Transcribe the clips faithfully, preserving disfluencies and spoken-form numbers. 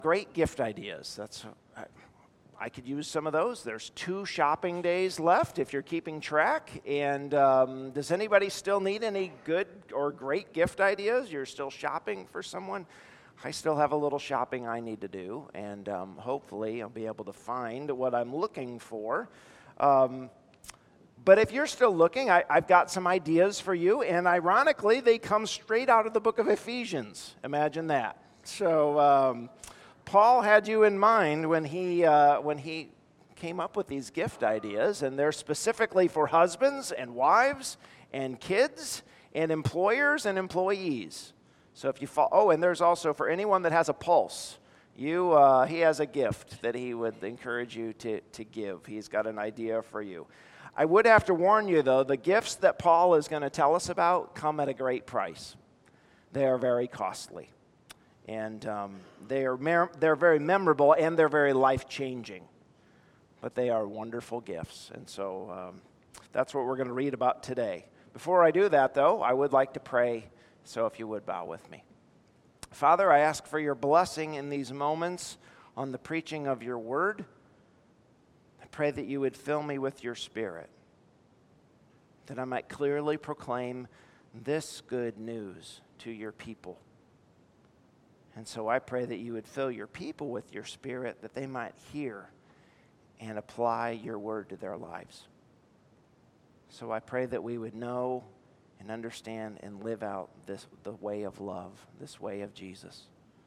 Great gift ideas. That's I, I could use some of those. There's two shopping days left if you're keeping track. And um, does anybody still need any good or great gift ideas? You're still shopping for someone? I still have a little shopping I need to do, and um, hopefully I'll be able to find what I'm looking for. Um, but if you're still looking, I, I've got some ideas for you, and ironically, they come straight out of the book of Ephesians. Imagine that. So um, Paul had you in mind when he uh, when he came up with these gift ideas, and they're specifically for husbands and wives and kids and employers and employees. So if you fall, oh, and there's also for anyone that has a pulse, you uh, he has a gift that he would encourage you to to give. He's got an idea for you. I would have to warn you though, the gifts that Paul is going to tell us about come at a great price. They are very costly. And um, they are mer- they're very memorable, and they're very life-changing. But they are wonderful gifts. And so um, that's what we're going to read about today. Before I do that, though, I would like to pray, so if you would bow with me. Father, I ask for your blessing in these moments on the preaching of your word. I pray that you would fill me with your Spirit, that I might clearly proclaim this good news to your people. And so I pray that you would fill your people with your Spirit, that they might hear and apply your word to their lives. So I pray that we would know and understand and live out this the way of love, this way of Jesus.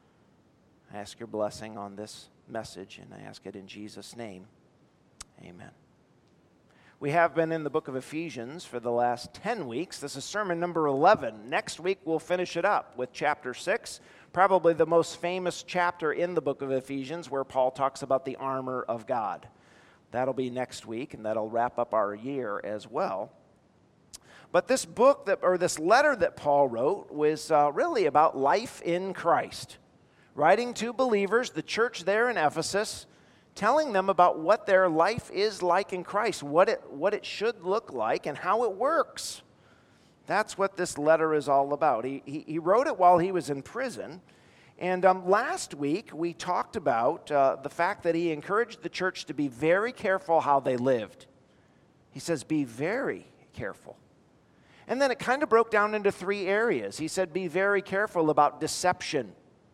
I ask your blessing on this message, and I ask it in Jesus' name. Amen. We have been in the book of Ephesians for the last ten weeks. This is sermon number eleven. Next week we'll finish it up with chapter six, probably the most famous chapter in the book of Ephesians, where Paul talks about the armor of God. That'll be next week, and that'll wrap up our year as well. But this book, that, or this letter that Paul wrote, was uh, really about life in Christ. Writing to believers, the church there in Ephesus, telling them about what their life is like in Christ, what it, what it should look like, and how it works. That's what this letter is all about. He, he, he wrote it while he was in prison. And um, last week, we talked about uh, the fact that he encouraged the church to be very careful how they lived. He says, be very careful. And then it kind of broke down into three areas. He said, be very careful about deception.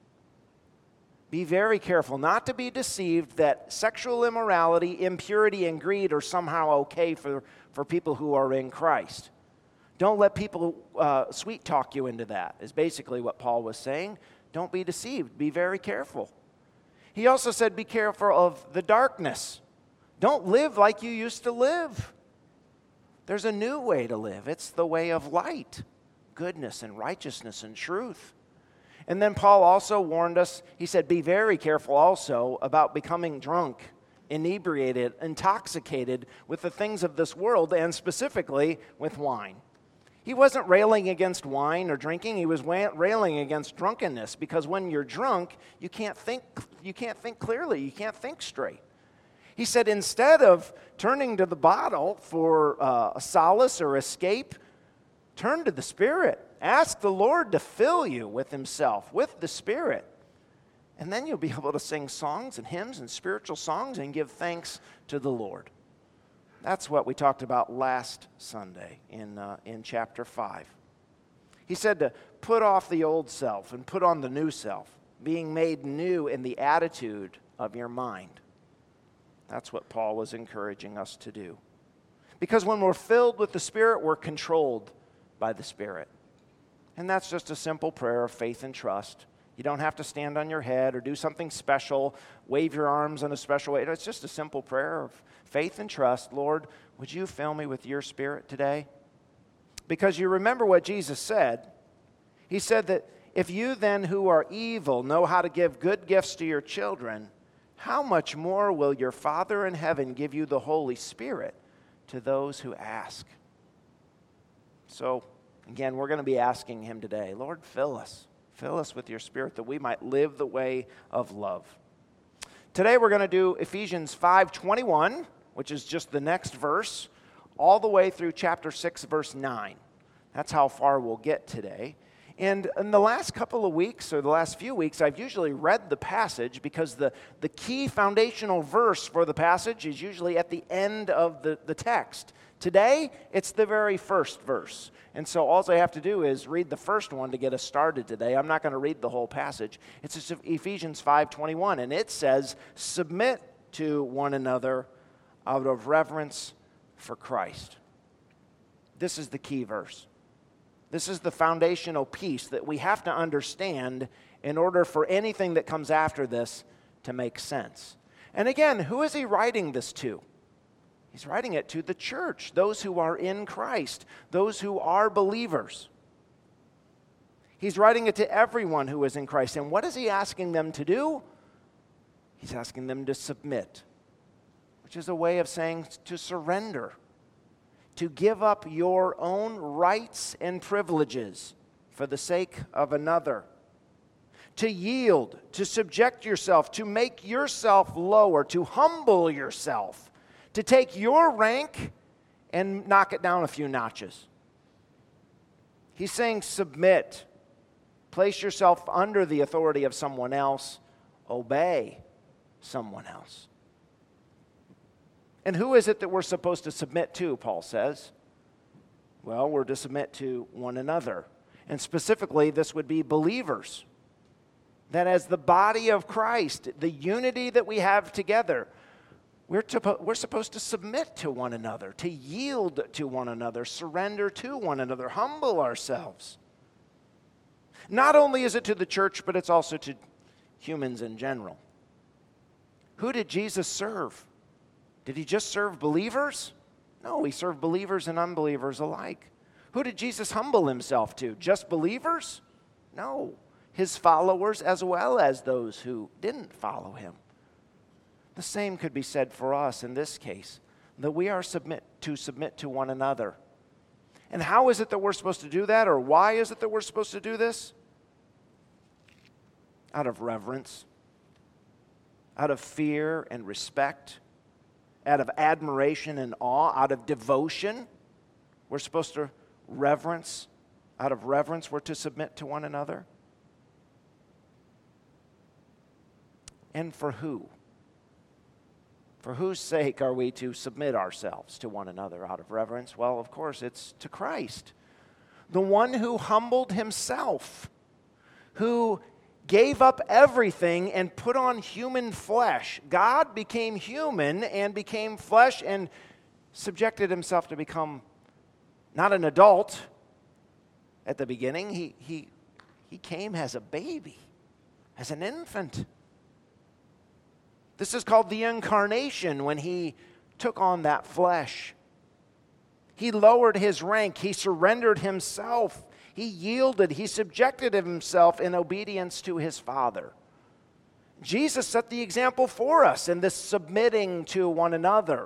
Be very careful not to be deceived that sexual immorality, impurity, and greed are somehow okay for, for people who are in Christ. Don't let people uh, sweet talk you into that, is basically what Paul was saying. Don't be deceived. Be very careful. He also said, be careful of the darkness. Don't live like you used to live. There's a new way to live. It's the way of light, goodness and righteousness and truth. And then Paul also warned us, he said, be very careful also about becoming drunk, inebriated, intoxicated with the things of this world, and specifically with wine. He wasn't railing against wine or drinking. He was railing against drunkenness, because when you're drunk, you can't think, you can't think clearly. You can't think straight. He said instead of turning to the bottle for uh, a solace or escape, turn to the Spirit. Ask the Lord to fill you with himself, with the Spirit. And then you'll be able to sing songs and hymns and spiritual songs and give thanks to the Lord. That's what we talked about last Sunday in, uh, in chapter five. He said to put off the old self and put on the new self, being made new in the attitude of your mind. That's what Paul was encouraging us to do. Because when we're filled with the Spirit, we're controlled by the Spirit. And that's just a simple prayer of faith and trust. You don't have to stand on your head or do something special, wave your arms in a special way. It's just a simple prayer of faith and trust. Lord, would you fill me with your Spirit today? Because you remember what Jesus said. He said that if you then who are evil know how to give good gifts to your children, how much more will your Father in heaven give you the Holy Spirit to those who ask? So, again, we're going to be asking him today, Lord, fill us. Fill us with your Spirit that we might live the way of love. Today we're going to do Ephesians five twenty-one, which is just the next verse, all the way through chapter six, verse nine. That's how far we'll get today. And in the last couple of weeks, or the last few weeks, I've usually read the passage because the, the key foundational verse for the passage is usually at the end of the, the text. Today, it's the very first verse. And so all I have to do is read the first one to get us started today. I'm not going to read the whole passage. It's Ephesians five twenty-one, and it says, "Submit to one another out of reverence for Christ." This is the key verse. This is the foundational piece that we have to understand in order for anything that comes after this to make sense. And again, who is he writing this to? He's writing it to the church, those who are in Christ, those who are believers. He's writing it to everyone who is in Christ. And what is he asking them to do? He's asking them to submit, which is a way of saying to surrender, to give up your own rights and privileges for the sake of another, to yield, to subject yourself, to make yourself lower, to humble yourself, to take your rank and knock it down a few notches. He's saying submit, place yourself under the authority of someone else, obey someone else. And who is it that we're supposed to submit to, Paul says? Well, we're to submit to one another. And specifically, this would be believers. That as the body of Christ, the unity that we have together, we're, to, we're supposed to submit to one another, to yield to one another, surrender to one another, humble ourselves. Not only is it to the church, but it's also to humans in general. Who did Jesus serve? Did he just serve believers? No, he served believers and unbelievers alike. Who did Jesus humble himself to? Just believers? No, his followers as well as those who didn't follow him. The same could be said for us in this case, that we are submit to submit to one another. And how is it that we're supposed to do that, or why is it that we're supposed to do this? Out of reverence, out of fear and respect, out of admiration and awe, out of devotion. We're supposed to reverence. Out of reverence, we're to submit to one another. And for who? For whose sake are we to submit ourselves to one another out of reverence? Well, of course, it's to Christ, the one who humbled himself, who gave up everything and put on human flesh. God became human and became flesh and subjected himself to become not an adult at the beginning. He, he, he came as a baby, as an infant. This is called the incarnation, when he took on that flesh. He lowered his rank. He surrendered himself. He yielded, he subjected himself in obedience to his Father. Jesus set the example for us in this submitting to one another.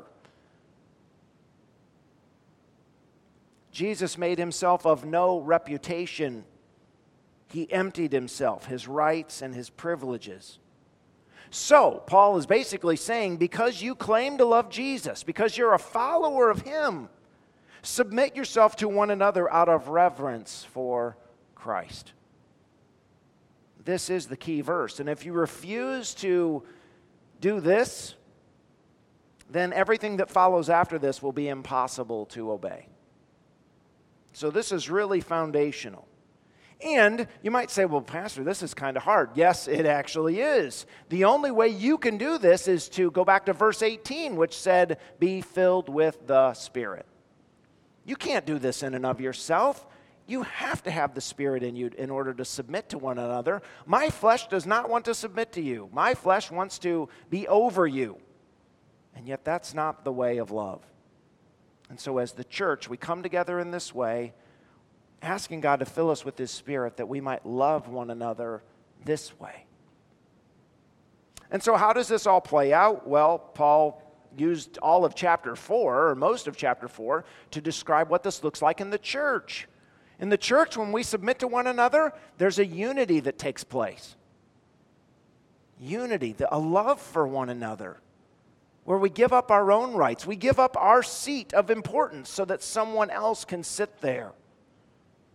Jesus made himself of no reputation. He emptied himself, his rights and his privileges. So, Paul is basically saying, because you claim to love Jesus, because you're a follower of him, submit yourself to one another out of reverence for Christ. This is the key verse. And if you refuse to do this, then everything that follows after this will be impossible to obey. So this is really foundational. And you might say, well, Pastor, this is kind of hard. Yes, it actually is. The only way you can do this is to go back to verse eighteen, which said, be filled with the Spirit. You can't do this in and of yourself. You have to have the Spirit in you in order to submit to one another. My flesh does not want to submit to you. My flesh wants to be over you. And yet that's not the way of love. And so as the church, we come together in this way, asking God to fill us with His Spirit that we might love one another this way. And so how does this all play out? Well, Paul used all of chapter four, or most of chapter four, to describe what this looks like in the church. In the church, when we submit to one another, there's a unity that takes place. Unity, a love for one another, where we give up our own rights. We give up our seat of importance so that someone else can sit there.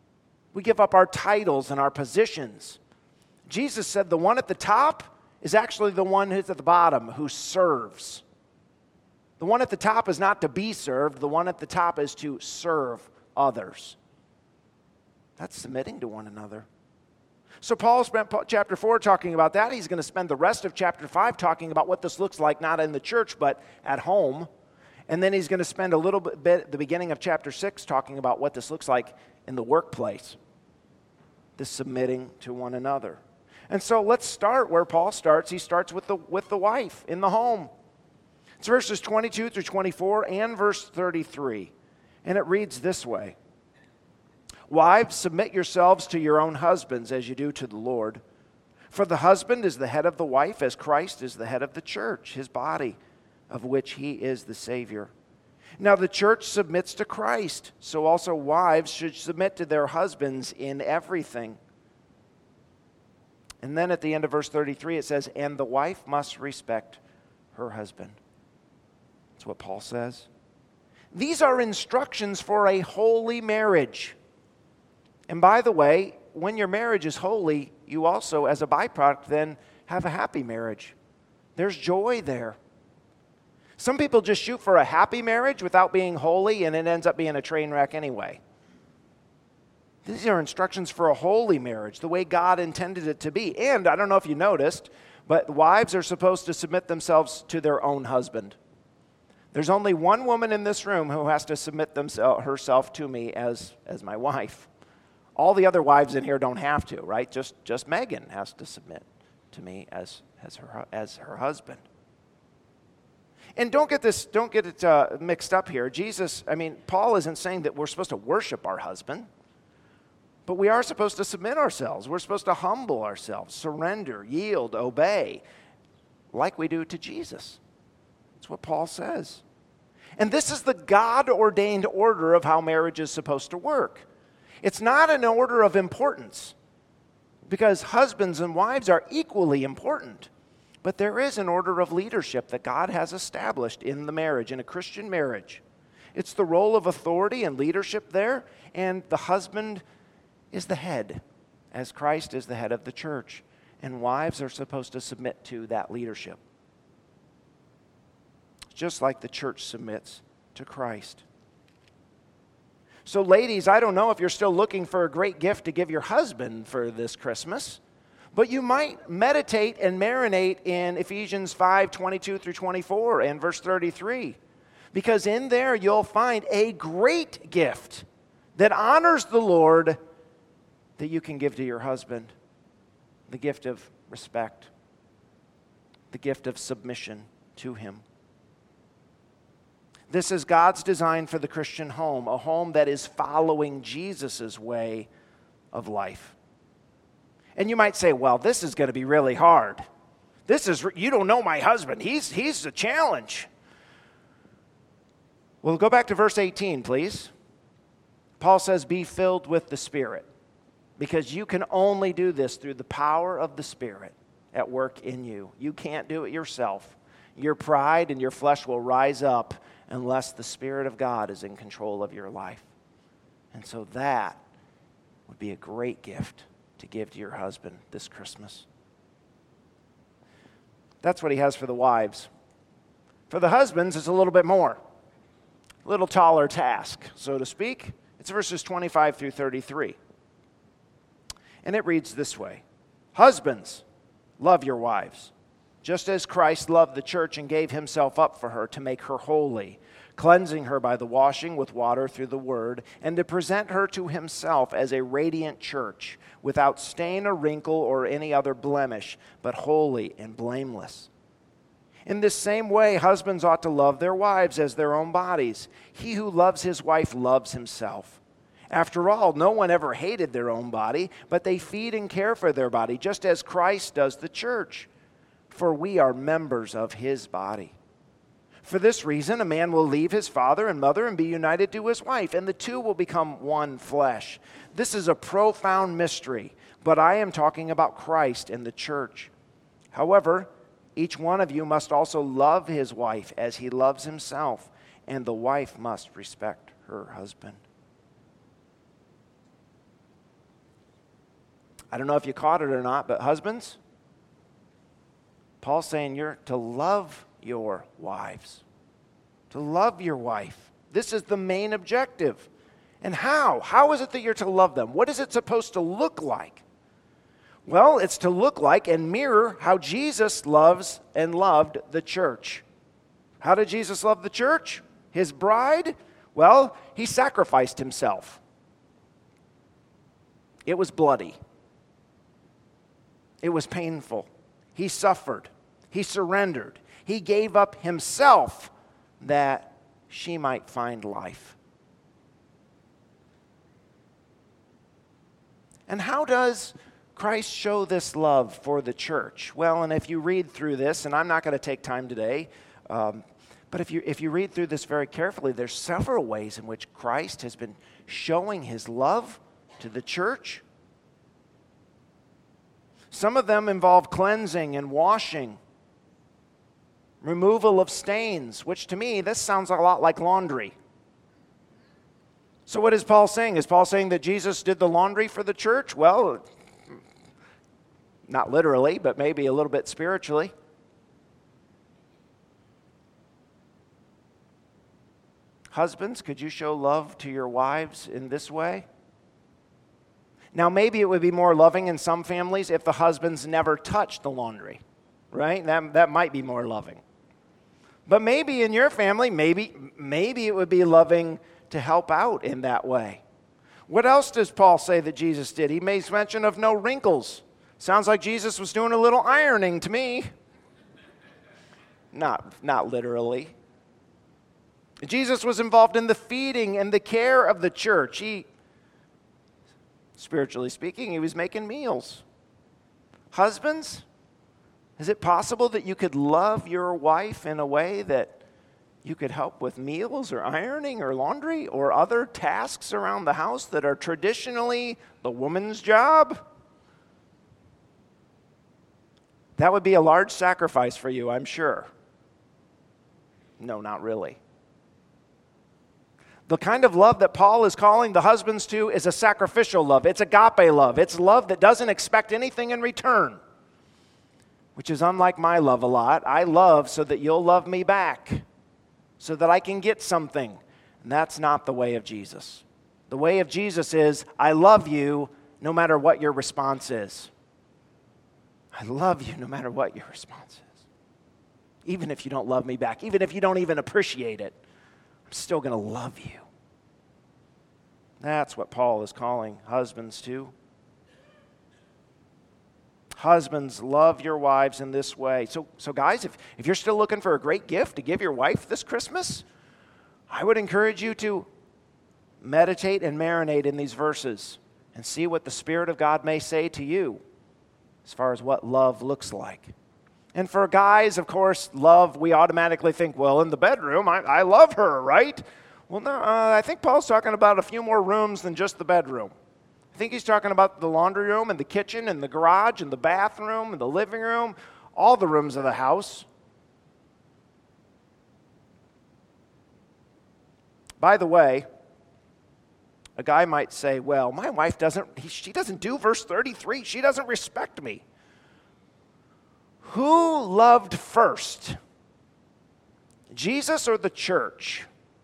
We give up our titles and our positions. Jesus said the one at the top is actually the one who's at the bottom, who serves. The one at the top is not to be served. The one at the top is to serve others. That's submitting to one another. So Paul spent chapter four talking about that. He's going to spend the rest of chapter five talking about what this looks like, not in the church, but at home. And then he's going to spend a little bit at the beginning of chapter six talking about what this looks like in the workplace, this submitting to one another. And so let's start where Paul starts. He starts with the, with the wife in the home. It's verses twenty-two through twenty-four and verse thirty-three. And it reads this way. Wives, submit yourselves to your own husbands as you do to the Lord. For the husband is the head of the wife, as Christ is the head of the church, his body, of which he is the Savior. Now the church submits to Christ, so also wives should submit to their husbands in everything. And then at the end of verse thirty-three it says, and the wife must respect her husband. That's what Paul says. These are instructions for a holy marriage. And by the way, when your marriage is holy, you also, as a byproduct, then have a happy marriage. There's joy there. Some people just shoot for a happy marriage without being holy, and it ends up being a train wreck anyway. These are instructions for a holy marriage, the way God intended it to be. And I don't know if you noticed, but wives are supposed to submit themselves to their own husband. There's only one woman in this room who has to submit themselves, herself to me as, as my wife. All the other wives in here don't have to, right? Just, just Megan has to submit to me as, as, her, as her husband. And don't get this, don't get it uh, mixed up here. Jesus, I mean, Paul isn't saying that we're supposed to worship our husband, but we are supposed to submit ourselves. We're supposed to humble ourselves, surrender, yield, obey, like we do to Jesus. That's what Paul says. And this is the God-ordained order of how marriage is supposed to work. It's not an order of importance, because husbands and wives are equally important. But there is an order of leadership that God has established in the marriage, in a Christian marriage. It's the role of authority and leadership there, and the husband is the head, as Christ is the head of the church. And wives are supposed to submit to that leadership, just like the church submits to Christ. So ladies, I don't know if you're still looking for a great gift to give your husband for this Christmas, but you might meditate and marinate in Ephesians five, twenty-two through twenty-four and verse thirty-three, because in there you'll find a great gift that honors the Lord that you can give to your husband, the gift of respect, the gift of submission to him. This is God's design for the Christian home, a home that is following Jesus' way of life. And you might say, well, this is going to be really hard. This is, you don't know my husband. He's, he's a challenge. Well, go back to verse eighteen, please. Paul says, be filled with the Spirit, because you can only do this through the power of the Spirit at work in you. You can't do it yourself. Your pride and your flesh will rise up unless the Spirit of God is in control of your life. And so that would be a great gift to give to your husband this Christmas. That's what he has for the wives. For the husbands, it's a little bit more. A little taller task, so to speak. It's verses twenty-five through thirty-three. And it reads this way. Husbands, love your wives, just as Christ loved the church and gave himself up for her to make her holy, cleansing her by the washing with water through the word, and to present her to himself as a radiant church, without stain or wrinkle or any other blemish, but holy and blameless. In this same way, husbands ought to love their wives as their own bodies. He who loves his wife loves himself. After all, no one ever hated their own body, but they feed and care for their body, just as Christ does the church. For we are members of his body. For this reason, a man will leave his father and mother and be united to his wife, and the two will become one flesh. This is a profound mystery, but I am talking about Christ and the church. However, each one of you must also love his wife as he loves himself, and the wife must respect her husband. I don't know if you caught it or not, but husbands, Paul's saying you're to love your wives. To love your wife. This is the main objective. And how? How is it that you're to love them? What is it supposed to look like? Well, it's to look like and mirror how Jesus loves and loved the church. How did Jesus love the church? His bride? Well, he sacrificed himself. It was bloody. It was painful. He suffered. He surrendered. He gave up himself that she might find life. And how does Christ show this love for the church? Well, and if you read through this, and I'm not going to take time today, um, but if you if you read through this very carefully, there's several ways in which Christ has been showing his love to the church. Some of them involve cleansing and washing, removal of stains, which to me, this sounds a lot like laundry. So what is Paul saying? Is Paul saying that Jesus did the laundry for the church? Well, not literally, but maybe a little bit spiritually. Husbands, could you show love to your wives in this way? Now, maybe it would be more loving in some families if the husbands never touched the laundry, right? That, that might be more loving. But maybe in your family, maybe, maybe it would be loving to help out in that way. What else does Paul say that Jesus did? He makes mention of no wrinkles. Sounds like Jesus was doing a little ironing to me. Not, not literally. Jesus was involved in the feeding and the care of the church. He, spiritually speaking, he was making meals. Husbands, is it possible that you could love your wife in a way that you could help with meals or ironing or laundry or other tasks around the house that are traditionally the woman's job? That would be a large sacrifice for you, I'm sure. No, not really. The kind of love that Paul is calling the husbands to is a sacrificial love. It's agape love. It's love that doesn't expect anything in return, which is unlike my love a lot. I love so that you'll love me back, so that I can get something. And that's not the way of Jesus. The way of Jesus is, I love you no matter what your response is. I love you no matter what your response is. Even if you don't love me back, even if you don't even appreciate it, I'm still going to love you. That's what Paul is calling husbands to. Husbands, love your wives in this way. So, so guys, if, if you're still looking for a great gift to give your wife this Christmas, I would encourage you to meditate and marinate in these verses and see what the Spirit of God may say to you as far as what love looks like. And for guys, of course, love, we automatically think, well, in the bedroom, I, I love her, right? Well, no, uh, I think Paul's talking about a few more rooms than just the bedroom. I think he's talking about the laundry room and the kitchen and the garage and the bathroom and the living room, all the rooms of the house. By the way, a guy might say, well, my wife doesn't, he, she doesn't do verse thirty-three. She doesn't respect me. Who loved first? Jesus or the church?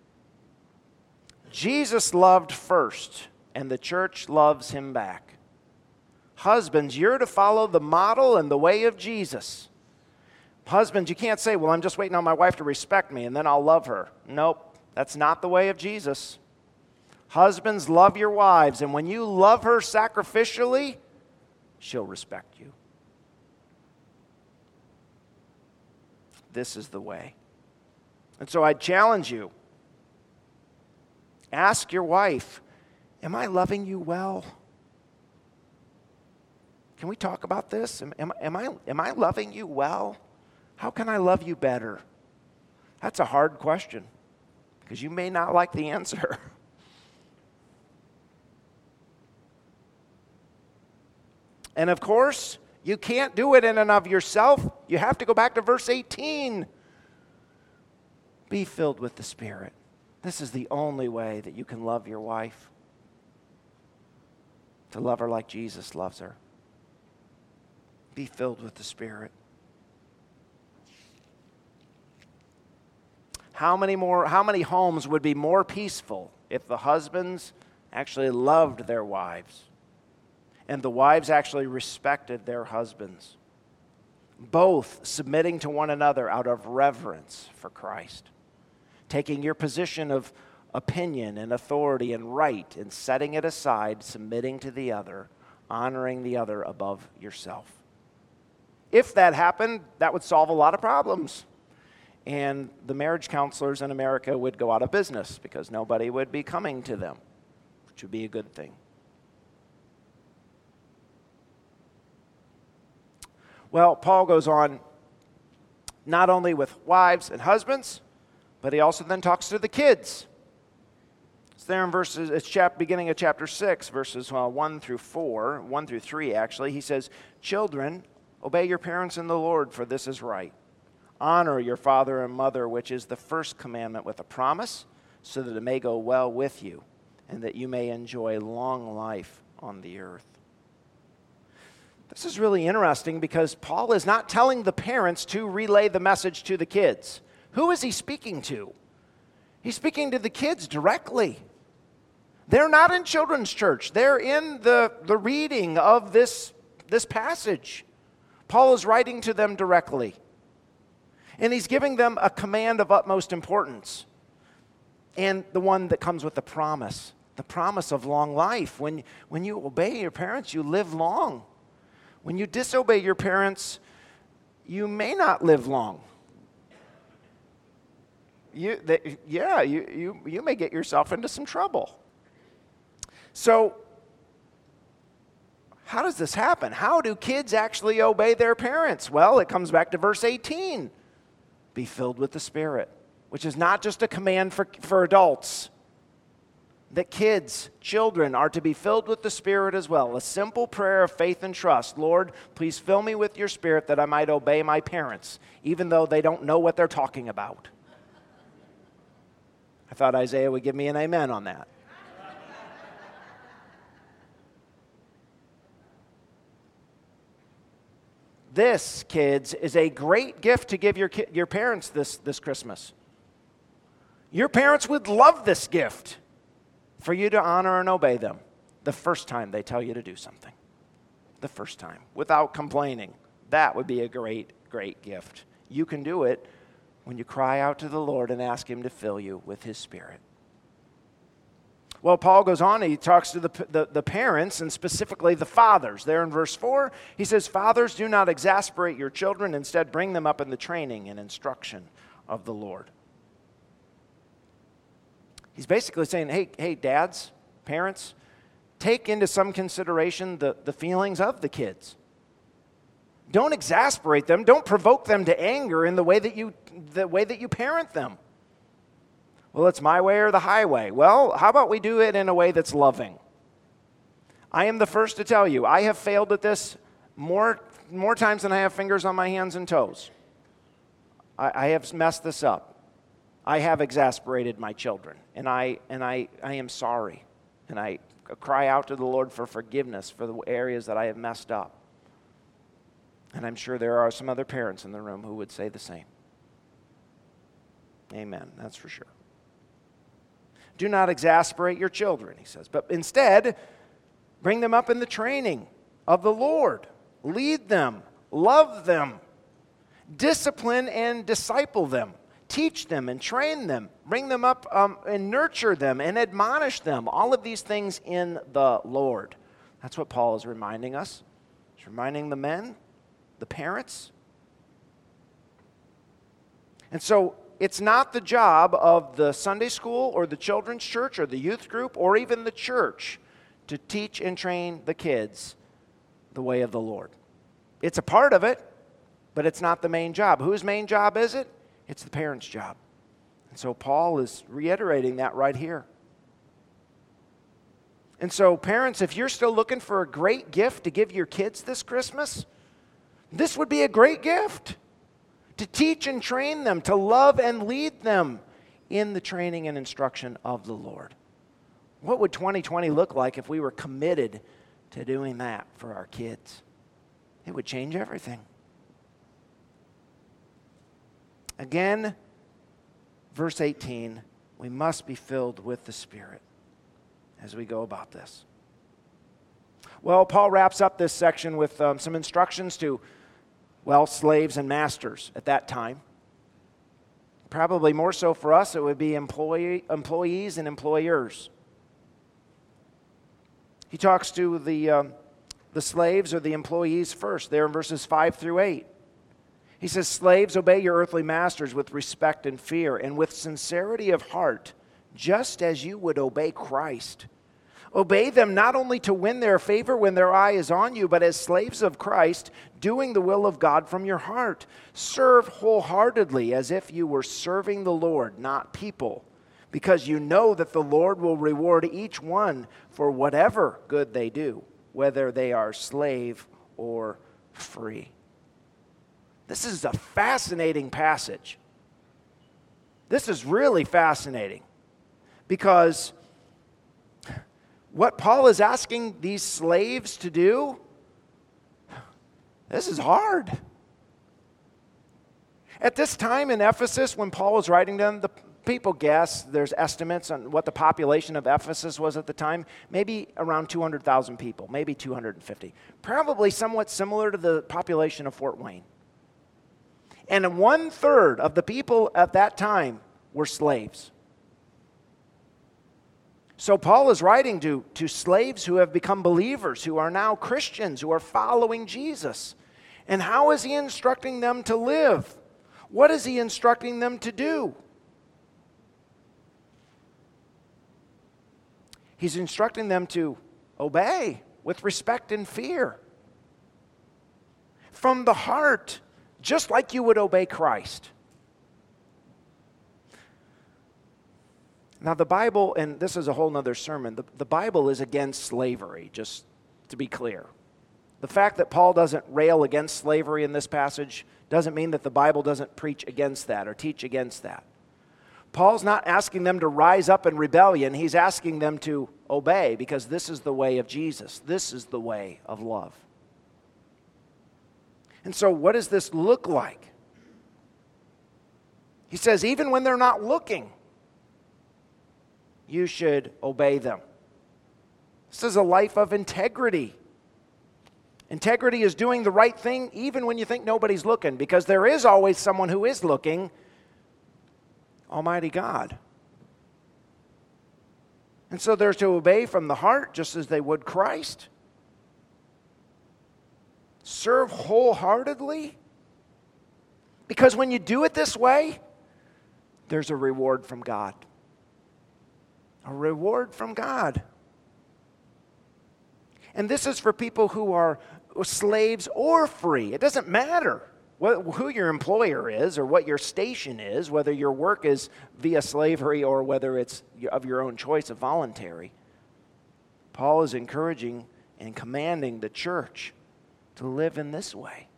Jesus loved first, and the church loves him back. Husbands, you're to follow the model and the way of Jesus. Husbands, you can't say, well, I'm just waiting on my wife to respect me, and then I'll love her. Nope, that's not the way of Jesus. Husbands, love your wives, and when you love her sacrificially, she'll respect you. This is the way. And so I challenge you. Ask your wife, am I loving you well? Can we talk about this? Am, am, am, I, am I loving you well? How can I love you better? That's a hard question because you may not like the answer. And of course, you can't do it in and of yourself. You have to go back to verse eighteen. Be filled with the Spirit. This is the only way that you can love your wife. To love her like Jesus loves her. Be filled with the Spirit. How many more, how many homes would be more peaceful if the husbands actually loved their wives and the wives actually respected their husbands, both submitting to one another out of reverence for Christ, taking your position of opinion and authority and right and setting it aside, submitting to the other, honoring the other above yourself. If that happened, that would solve a lot of problems. And the marriage counselors in America would go out of business because nobody would be coming to them, which would be a good thing. Well, Paul goes on not only with wives and husbands, but he also then talks to the kids. It's there in verses, it's chap, beginning of chapter six, verses well, one through four, one through three actually. He says, "Children, obey your parents in the Lord, for this is right. Honor your father and mother, which is the first commandment with a promise, so that it may go well with you, and that you may enjoy long life on the earth." This is really interesting because Paul is not telling the parents to relay the message to the kids. Who is he speaking to? He's speaking to the kids directly. They're not in children's church. They're in the, the reading of this, this passage. Paul is writing to them directly. And he's giving them a command of utmost importance. And the one that comes with the promise. The promise of long life. When, when you obey your parents, you live long. When you disobey your parents, you may not live long. You, they, yeah, you, you, you may get yourself into some trouble. So, how does this happen? How do kids actually obey their parents? Well, it comes back to verse eighteen. Be filled with the Spirit, which is not just a command for, for adults. That kids, children, are to be filled with the Spirit as well. A simple prayer of faith and trust. Lord, please fill me with your Spirit that I might obey my parents, even though they don't know what they're talking about. I thought Isaiah would give me an amen on that. This, kids, is a great gift to give your, ki- your parents this, this Christmas. Your parents would love this gift for you to honor and obey them the first time they tell you to do something. The first time, without complaining. That would be a great, great gift. You can do it when you cry out to the Lord and ask Him to fill you with His Spirit. Well, Paul goes on, and he talks to the, the, the parents, and specifically the fathers. There in verse four, he says, "Fathers, do not exasperate your children. Instead, bring them up in the training and instruction of the Lord." He's basically saying, hey, hey, dads, parents, take into some consideration the, the feelings of the kids. Don't exasperate them. Don't provoke them to anger in the way that you, the way that you parent them. Well, it's my way or the highway. Well, how about we do it in a way that's loving? I am the first to tell you, I have failed at this more, more times than I have fingers on my hands and toes. I, I have messed this up. I have exasperated my children, and I and I, I am sorry. And I cry out to the Lord for forgiveness for the areas that I have messed up. And I'm sure there are some other parents in the room who would say the same. Amen, that's for sure. Do not exasperate your children, he says, but instead, bring them up in the training of the Lord. Lead them, love them, discipline and disciple them. Teach them and train them, bring them up um, and nurture them and admonish them. All of these things in the Lord. That's what Paul is reminding us. He's reminding the men, the parents. And so it's not the job of the Sunday school or the children's church or the youth group or even the church to teach and train the kids the way of the Lord. It's a part of it, but it's not the main job. Whose main job is it? It's the parents' job. And so Paul is reiterating that right here. And so parents, if you're still looking for a great gift to give your kids this Christmas, this would be a great gift to teach and train them, to love and lead them in the training and instruction of the Lord. What would twenty twenty look like if we were committed to doing that for our kids? It would change everything. Again, verse eighteen, we must be filled with the Spirit as we go about this. Well, Paul wraps up this section with um, some instructions to, well, slaves and masters at that time. Probably more so for us, it would be employee, employees and employers. He talks to the, um, the slaves or the employees first, there in verses five through eight. He says, slaves, obey your earthly masters with respect and fear, and with sincerity of heart, just as you would obey Christ. Obey them not only to win their favor when their eye is on you, but as slaves of Christ, doing the will of God from your heart. Serve wholeheartedly as if you were serving the Lord, not people, because you know that the Lord will reward each one for whatever good they do, whether they are slave or free. This is a fascinating passage. This is really fascinating because what Paul is asking these slaves to do, this is hard. At this time in Ephesus, when Paul was writing them, the people guess, there's estimates on what the population of Ephesus was at the time, maybe around two hundred thousand people, maybe two hundred fifty. Probably somewhat similar to the population of Fort Wayne. And one third of the people at that time were slaves. So Paul is writing to, to slaves who have become believers, who are now Christians, who are following Jesus. And how is he instructing them to live? What is he instructing them to do? He's instructing them to obey with respect and fear. From the heart, just like you would obey Christ. Now the Bible, and this is a whole nother sermon, the, the Bible is against slavery, just to be clear. The fact that Paul doesn't rail against slavery in this passage doesn't mean that the Bible doesn't preach against that or teach against that. Paul's not asking them to rise up in rebellion. He's asking them to obey because this is the way of Jesus. This is the way of love. And so what does this look like? He says, even when they're not looking, you should obey them. This is a life of integrity. Integrity is doing the right thing even when you think nobody's looking, because there is always someone who is looking, Almighty God. And so they're to obey from the heart just as they would Christ. Serve wholeheartedly. Because when you do it this way, there's a reward from God. A reward from God. And this is for people who are slaves or free. It doesn't matter what, who your employer is or what your station is, whether your work is via slavery or whether it's of your own choice of voluntary. Paul is encouraging and commanding the church to live in this way,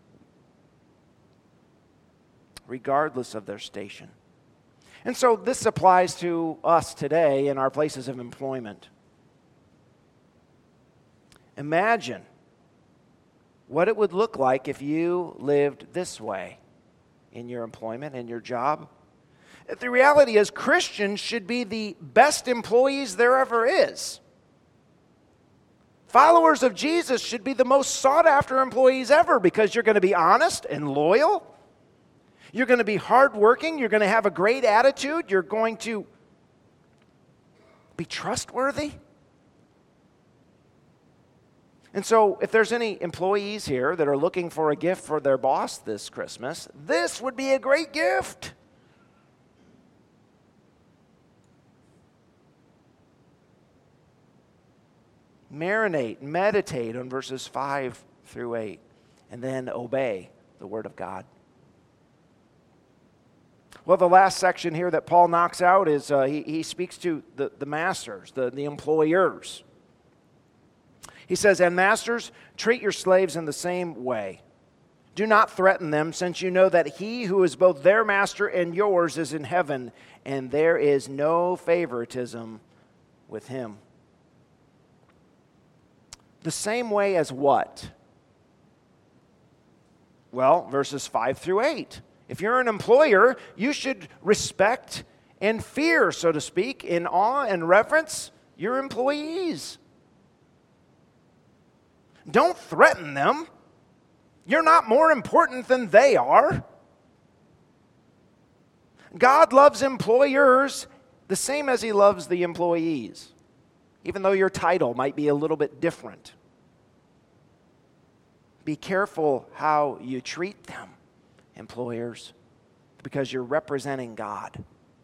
regardless of their station. And so this applies to us today in our places of employment. Imagine what it would look like if you lived this way in your employment, in your job. The reality is Christians should be the best employees there ever is. Followers of Jesus should be the most sought-after employees ever because you're going to be honest and loyal. You're going to be hardworking. You're going to have a great attitude. You're going to be trustworthy. And so if there's any employees here that are looking for a gift for their boss this Christmas, this would be a great gift. Marinate, meditate on verses five through eight, and then obey the Word of God. Well, the last section here that Paul knocks out is uh, he, he speaks to the, the masters, the, the employers. He says, and masters, treat your slaves in the same way. Do not threaten them, since you know that he who is both their master and yours is in heaven, and there is no favoritism with him. The same way as what? Well, verses five through eight. If you're an employer, you should respect and fear, so to speak, in awe and reverence, your employees. Don't threaten them. You're not more important than they are. God loves employers the same as he loves the employees, even though your title might be a little bit different. Be careful how you treat them, employers, because you're representing God.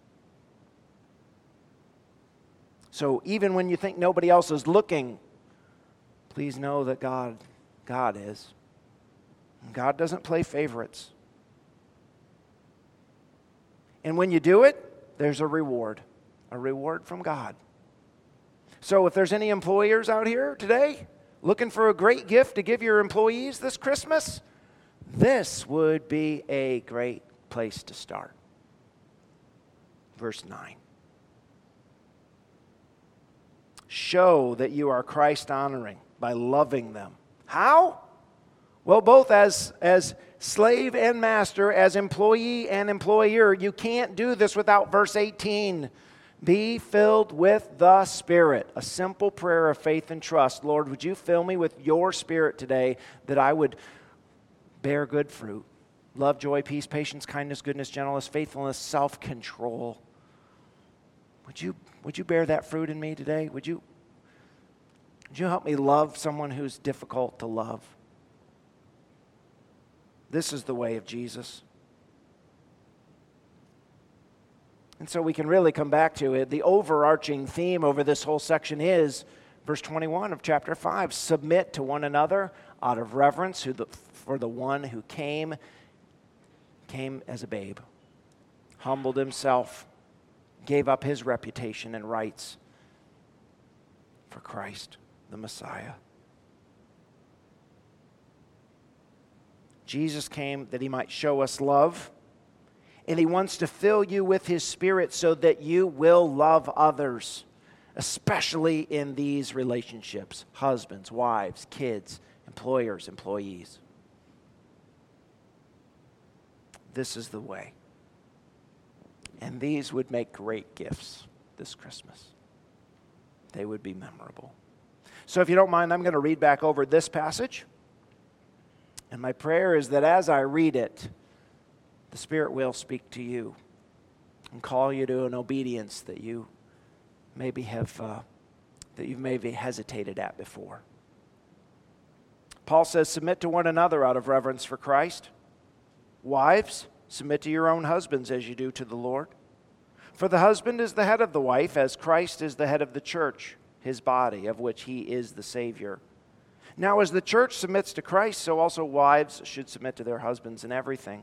So even when you think nobody else is looking, please know that God, God is. God doesn't play favorites. And when you do it, there's a reward, a reward from God. So if there's any employers out here today looking for a great gift to give your employees this Christmas, this would be a great place to start. Verse nine. Show that you are Christ-honoring by loving them. How? Well, both as, as slave and master, as employee and employer. You can't do this without verse eighteen. Be filled with the Spirit. A simple prayer of faith and trust. Lord, would you fill me with your Spirit today that I would bear good fruit. Love, joy, peace, patience, kindness, goodness, gentleness, faithfulness, self-control. Would you, would you bear that fruit in me today? Would you, would you help me love someone who's difficult to love? This is the way of Jesus. And so we can really come back to it. The overarching theme over this whole section is verse twenty-one of chapter five. Submit to one another out of reverence who the, for the one who came, came as a babe, humbled himself, gave up his reputation and rights for Christ, the Messiah. Jesus came that he might show us love, and he wants to fill you with his Spirit so that you will love others, especially in these relationships, husbands, wives, kids, employers, employees. This is the way. And these would make great gifts this Christmas. They would be memorable. So if you don't mind, I'm going to read back over this passage. And my prayer is that as I read it, the Spirit will speak to you and call you to an obedience that you maybe have, uh, that you've maybe hesitated at before. Paul says, submit to one another out of reverence for Christ. Wives, submit to your own husbands as you do to the Lord. For the husband is the head of the wife, as Christ is the head of the church, his body, of which he is the Savior. Now, as the church submits to Christ, so also wives should submit to their husbands in everything.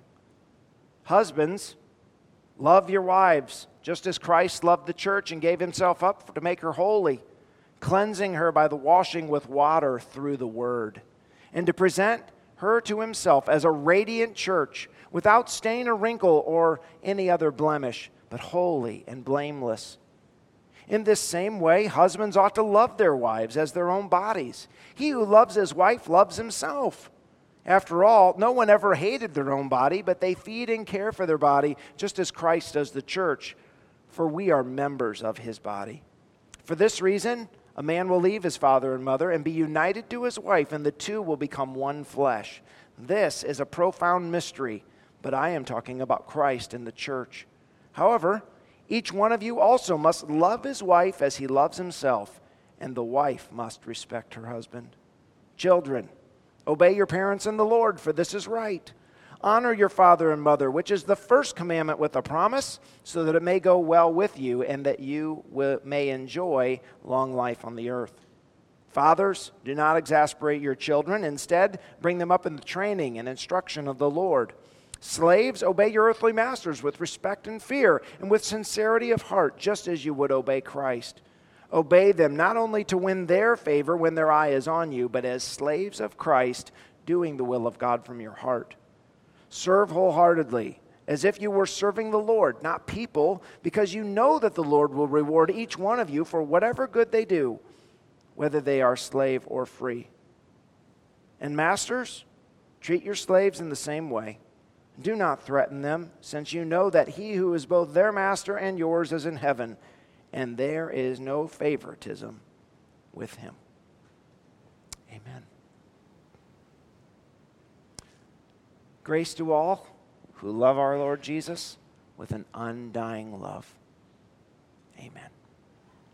Husbands, love your wives, just as Christ loved the church and gave himself up to make her holy, cleansing her by the washing with water through the word, and to present her to himself as a radiant church, without stain or wrinkle or any other blemish, but holy and blameless. In this same way, husbands ought to love their wives as their own bodies. He who loves his wife loves himself. After all, no one ever hated their own body, but they feed and care for their body, just as Christ does the church, for we are members of his body. For this reason, a man will leave his father and mother and be united to his wife, and the two will become one flesh. This is a profound mystery, but I am talking about Christ and the church. However, each one of you also must love his wife as he loves himself, and the wife must respect her husband. Children, obey your parents in the Lord, for this is right. Honor your father and mother, which is the first commandment with a promise, so that it may go well with you and that you will, may enjoy long life on the earth. Fathers, do not exasperate your children. Instead, bring them up in the training and instruction of the Lord. Slaves, obey your earthly masters with respect and fear and with sincerity of heart, just as you would obey Christ. Obey them not only to win their favor when their eye is on you, but as slaves of Christ, doing the will of God from your heart. Serve wholeheartedly, as if you were serving the Lord, not people, because you know that the Lord will reward each one of you for whatever good they do, whether they are slave or free. And masters, Treat your slaves in the same way. Do not threaten them, since you know that he who is both their master and yours is in heaven, and there is no favoritism with him. Amen. Grace to all who love our Lord Jesus with an undying love. Amen.